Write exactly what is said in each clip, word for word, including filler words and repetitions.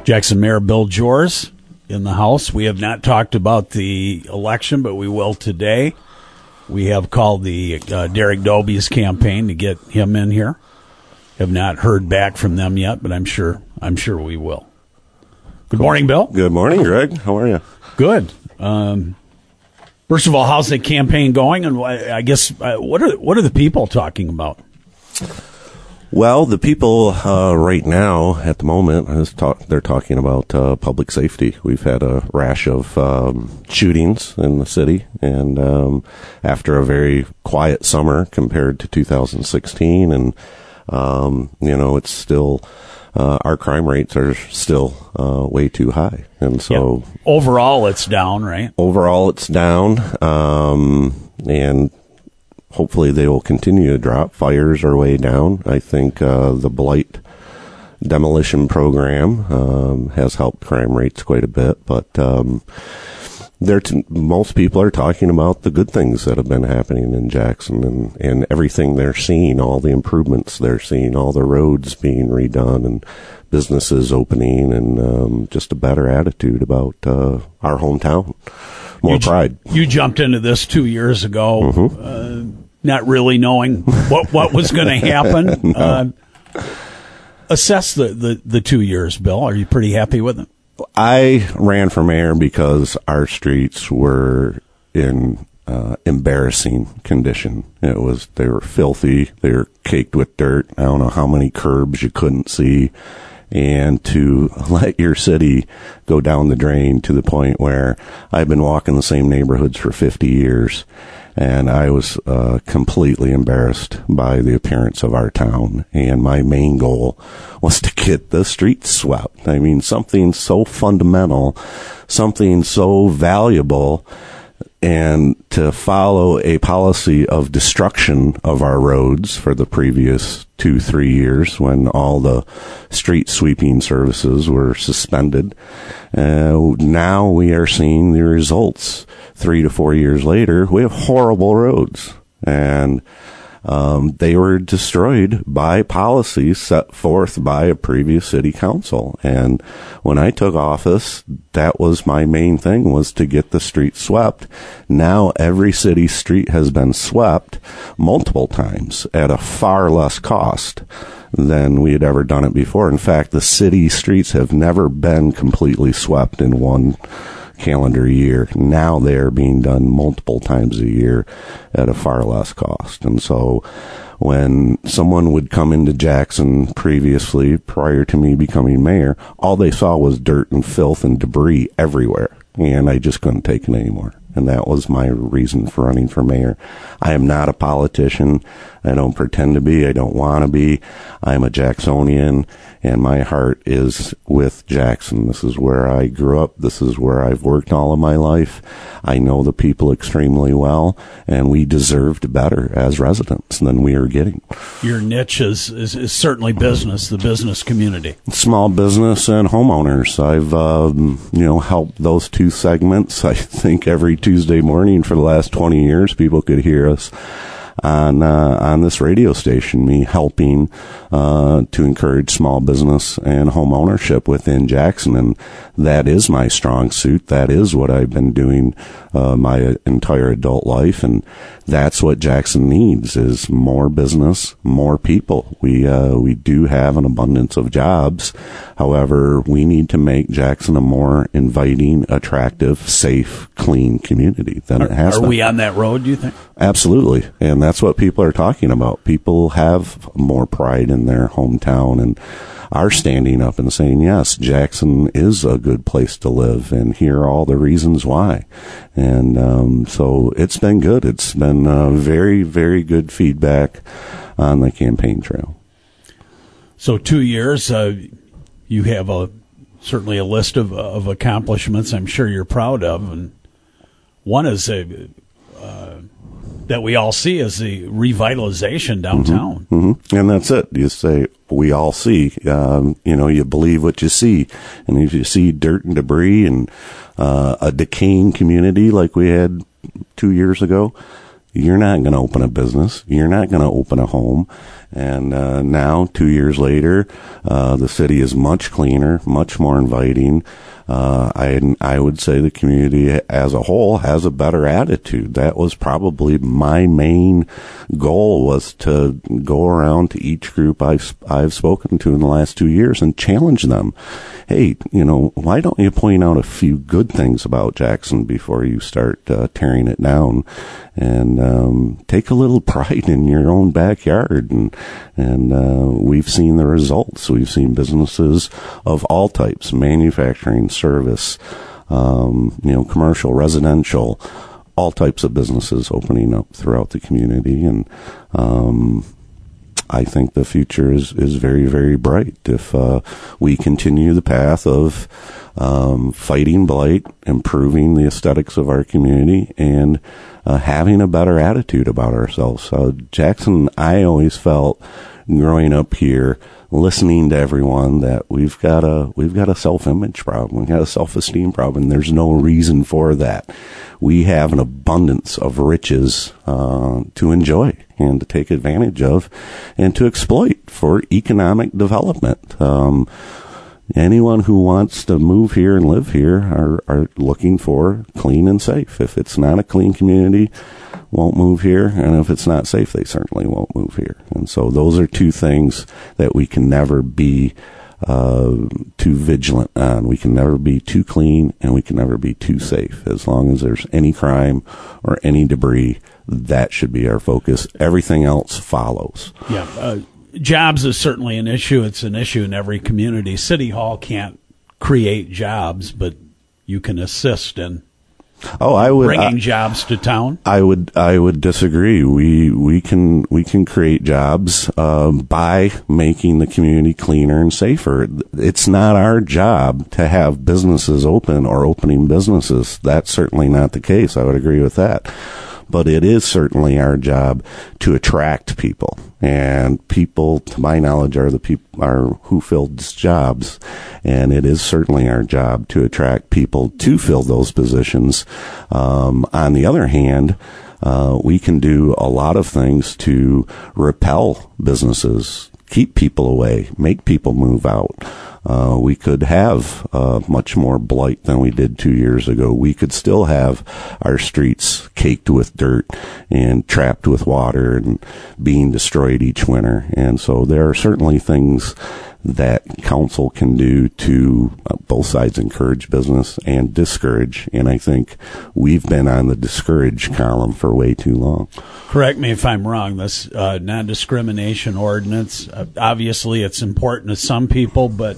Jackson Mayor Bill Jors in the House. We have not talked about the election, but we will today. We have called the uh, Derek Doby's campaign to get him in here. Have not heard back from them yet, but I'm sure I'm sure we will. Good cool. morning, Bill. Good morning, Greg. How are you? Good. Um, first of all, how's the campaign going? And I guess uh, what are what are the people talking about? Well, the people uh, right now, at the moment, is talk, they're talking about uh, public safety. We've had a rash of um, shootings in the city, and um, after a very quiet summer compared to two thousand sixteen, and um, you know, it's still uh, our crime rates are still uh, way too high, and so yep. overall, it's down, right? Overall, it's down, um, and hopefully they will continue to drop. Fires are way down. I think uh, the blight demolition program um, has helped crime rates quite a bit, but um, there t- most people are talking about the good things that have been happening in Jackson and, and everything they're seeing, all the improvements they're seeing, all the roads being redone and businesses opening, and um, just a better attitude about uh, our hometown. More you, pride. You jumped into this two years ago, mm-hmm. uh, not really knowing what, what was going to happen. no. uh, assess the, the, the two years, Bill. Are you pretty happy with it? I ran for mayor because our streets were in uh, embarrassing condition. It was they were filthy. They were caked with dirt. I don't know how many curbs you couldn't see. And to let your city go down the drain to the point where I've been walking the same neighborhoods for fifty years, and I was uh, completely embarrassed by the appearance of our town. And my main goal was to get the streets swept. I mean, something so fundamental, something so valuable, and to follow a policy of destruction of our roads for the previous two, three years when all the street sweeping services were suspended. Uh, now we are seeing the results. Three to four years later, we have horrible roads, and um, they were destroyed by policies set forth by a previous city council. And when I took office, that was my main thing, was to get the streets swept. Now every city street has been swept multiple times at a far less cost than we had ever done it before. In fact, the city streets have never been completely swept in one calendar year. Now they're being done multiple times a year at a far less cost. And so when someone would come into Jackson previously, prior to me becoming mayor, all they saw was dirt and filth and debris everywhere. And I just couldn't take it anymore. And that was my reason for running for mayor. I am not a politician. I don't pretend to be. I don't want to be. I'm a Jacksonian, and my heart is with Jackson. This is where I grew up. This is where I've worked all of my life. I know the people extremely well, and we deserved better as residents than we are getting. Your niche is, is, is certainly business, the business community. Small business and homeowners. I've, um, you know, helped those two segments. I think every Tuesday morning for the last twenty years, people could hear us on uh, on this radio station, me helping uh, to encourage small business and home ownership within Jackson, and that is my strong suit. That is what I've been doing uh, my entire adult life, and that's what Jackson needs, is more business, more people. We uh, we do have an abundance of jobs. However, we need to make Jackson a more inviting, attractive, safe, clean community than are, it has are been. Are we on that road, do you think? Absolutely. And that's what people are talking about. People have more pride in their hometown and are standing up and saying, yes, Jackson is a good place to live, and here are all the reasons why. And um, so it's been good. It's been uh, very, very good feedback on the campaign trail. So two years, uh, you have a certainly a list of, of accomplishments I'm sure you're proud of. And one is a... Uh, that we all see as the revitalization downtown. Mm-hmm, mm-hmm. And that's it. You say, we all see. Um, you know, you believe what you see. And if you see dirt and debris and uh, a decaying community like we had two years ago, you're not going to open a business. You're not going to open a home. And uh, now, two years later, uh, the city is much cleaner, much more inviting. Uh, I I would say the community as a whole has a better attitude. That was probably my main goal, was to go around to each group I've I've spoken to in the last two years and challenge them. Hey, you know, why don't you point out a few good things about Jackson before you start uh, tearing it down? And um, take a little pride in your own backyard. And and uh, we've seen the results. We've seen businesses of all types: manufacturing, service, um, you know, commercial, residential, all types of businesses opening up throughout the community. And um, I think the future is, is very, very bright if uh, we continue the path of um, fighting blight, improving the aesthetics of our community, and uh, having a better attitude about ourselves. Uh, Jackson, I always felt growing up here, listening to everyone, that we've got a we've got a self-image problem, we've got a self-esteem problem, and there's no reason for that. We have an abundance of riches uh, to enjoy and to take advantage of and to exploit for economic development. Um, anyone who wants to move here and live here are, are looking for clean and safe. If it's not a clean community, won't move here, and if it's not safe, they certainly won't move here. And so those are two things that we can never be uh, too vigilant on. We can never be too clean, and we can never be too safe. As long as there's any crime or any debris, that should be our focus. Everything else follows. Yeah, uh, jobs is certainly an issue. It's an issue in every community. City Hall can't create jobs, but you can assist in Oh, I would bringing I, jobs to town. I would I would disagree. We we can we can create jobs uh, by making the community cleaner and safer. It's not our job to have businesses open or opening businesses. That's certainly not the case. I would agree with that. But it is certainly our job to attract people, and people, to my knowledge, are the people are who fills jobs, and it is certainly our job to attract people to fill those positions. Um, on the other hand, uh, we can do a lot of things to repel businesses, keep people away, make people move out. Uh, we could have uh, much more blight than we did two years ago. We could still have our streets caked with dirt and trapped with water and being destroyed each winter. And so there are certainly things that council can do to uh, both sides encourage business and discourage. And I think we've been on the discourage column for way too long. Correct me if I'm wrong. This uh, non-discrimination ordinance, uh, obviously it's important to some people, but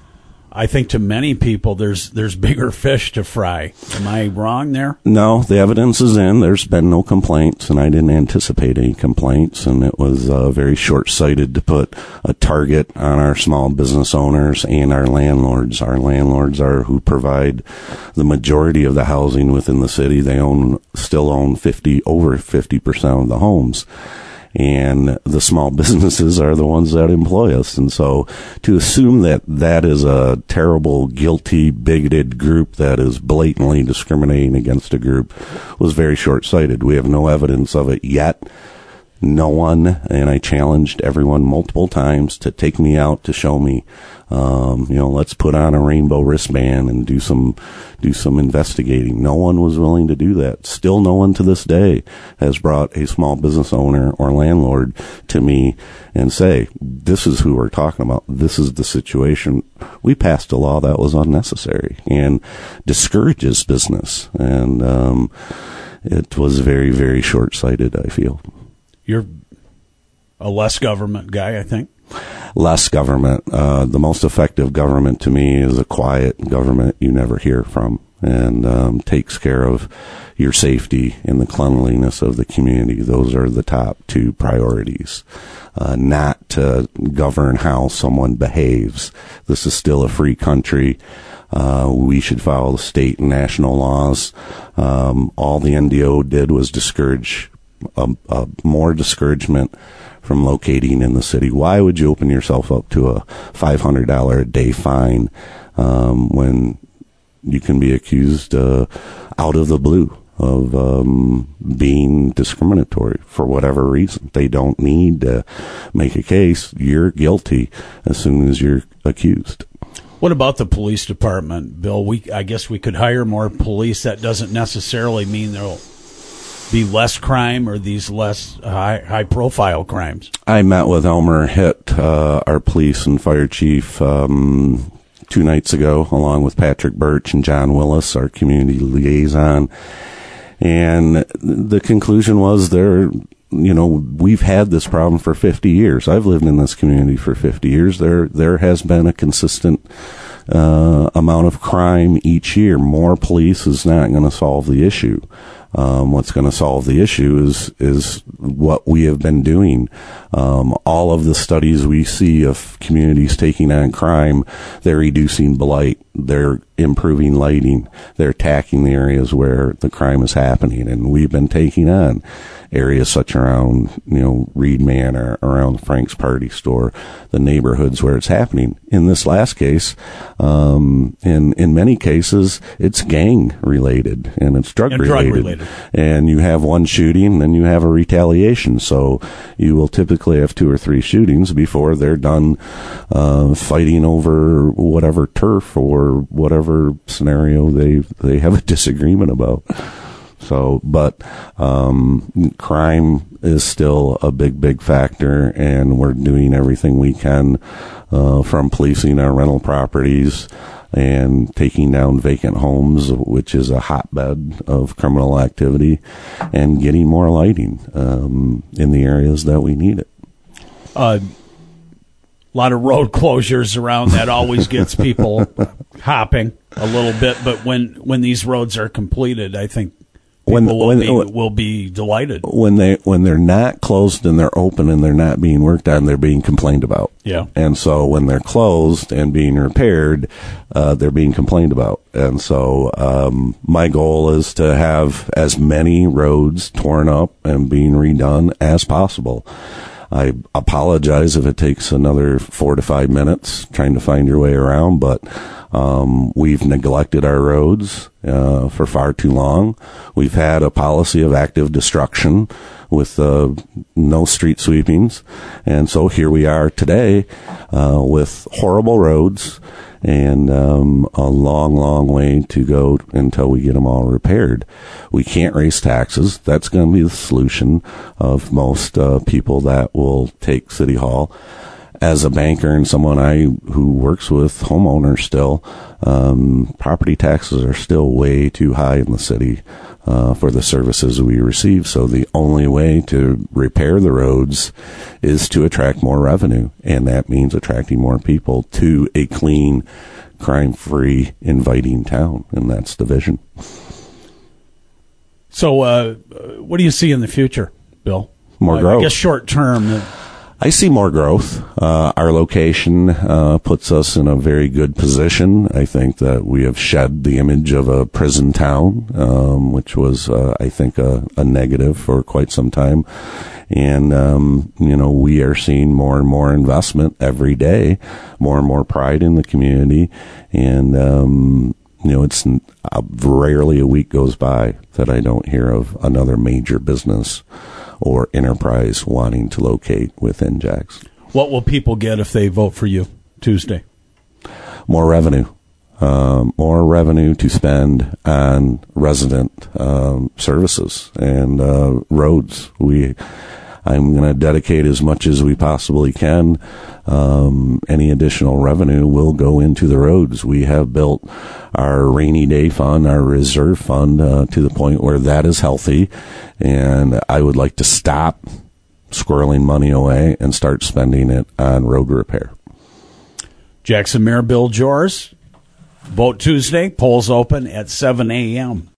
I think to many people there's there's bigger fish to fry. Am I wrong there? No, the evidence is in. There's been no complaints, and I didn't anticipate any complaints, and it was uh, very short-sighted to put a target on our small business owners and our landlords. Our landlords are who provide the majority of the housing within the city. They own still own fifty over fifty percent of the homes. And the small businesses are the ones that employ us. And so to assume that that is a terrible, guilty, bigoted group that is blatantly discriminating against a group was very short-sighted. We have no evidence of it yet. No one, and I challenged everyone multiple times to take me out to show me, um, you know, let's put on a rainbow wristband and do some, do some investigating. No one was willing to do that. Still no one to this day has brought a small business owner or landlord to me and say, this is who we're talking about. This is the situation. We passed a law that was unnecessary and discourages business. And, um, it was very, very short-sighted, I feel. You're a less government guy, I think. Less government. Uh, the most effective government to me is a quiet government you never hear from, and um, takes care of your safety and the cleanliness of the community. Those are the top two priorities. Uh, not to govern how someone behaves. This is still a free country. Uh, we should follow the state and national laws. Um, all the N D O did was discourage A, a more discouragement from locating in the city. Why would you open yourself up to a five hundred dollars a day fine um, when you can be accused uh, out of the blue of um, being discriminatory for whatever reason. They don't need to make a case. You're guilty as soon as you're accused. What about the police department, Bill? We I guess we could hire more police. That doesn't necessarily mean there'll be less crime or these less high high profile crimes. I met with Elmer Hitt, uh, our police and fire chief, um, two nights ago, along with Patrick Birch and John Willis, our community liaison. And the conclusion was there, you know, we've had this problem for fifty years. I've lived in this community for fifty years. There, there has been a consistent uh, amount of crime each year. More police is not going to solve the issue. Um, what's going to solve the issue is is what we have been doing. Um, all of the studies we see of communities taking on crime, they're reducing blight, they're improving lighting, they're attacking the areas where the crime is happening, and we've been taking on areas such around, you know, Reed Manor, around Frank's Party Store, the neighborhoods where it's happening. In this last case, um, in in many cases, it's gang related and it's drug and related. Drug related. And you have one shooting, then you have a retaliation. So you will typically have two or three shootings before they're done uh, fighting over whatever turf or whatever scenario they they have a disagreement about. So, but um, crime is still a big, big factor, and we're doing everything we can uh, from policing our rental properties and taking down vacant homes, which is a hotbed of criminal activity, and getting more lighting um, in the areas that we need it. Uh, a lot of road closures around that always gets people hopping a little bit, but when, when these roads are completed, I think people When, will, when, be, will be delighted. When they when they're not closed and they're open and they're not being worked on, they're being complained about. Yeah. And so when they're closed and being repaired, uh, they're being complained about. And so um, my goal is to have as many roads torn up and being redone as possible. I apologize if it takes another four to five minutes trying to find your way around, but um, we've neglected our roads uh, for far too long. We've had a policy of active destruction with uh, no street sweepings, and so here we are today uh, with horrible roads and um, a long, long way to go until we get them all repaired. We can't raise taxes. That's going to be the solution of most uh, people that will take City Hall. As a banker and someone I who works with homeowners still, um, property taxes are still way too high in the city uh, for the services we receive. So the only way to repair the roads is to attract more revenue, and that means attracting more people to a clean, crime-free, inviting town, and that's the vision. So, uh, what do you see in the future, Bill? More uh, growth. I guess short term. I see more growth. Uh, our location uh, puts us in a very good position. I think that we have shed the image of a prison town, um, which was, uh, I think, a, a negative for quite some time. And, um, you know, we are seeing more and more investment every day, more and more pride in the community. And, um, you know, it's uh, rarely a week goes by that I don't hear of another major business or enterprise wanting to locate within Jax. What will people get if they vote for you Tuesday? More revenue. Um, more revenue to spend on resident um, services and uh, roads. We, I'm going to dedicate as much as we possibly can. Um, any additional revenue will go into the roads. We have built our rainy day fund, our reserve fund, uh, to the point where that is healthy. And I would like to stop squirreling money away and start spending it on road repair. Jackson Mayor Bill Jors. Vote Tuesday. Polls open at seven a.m.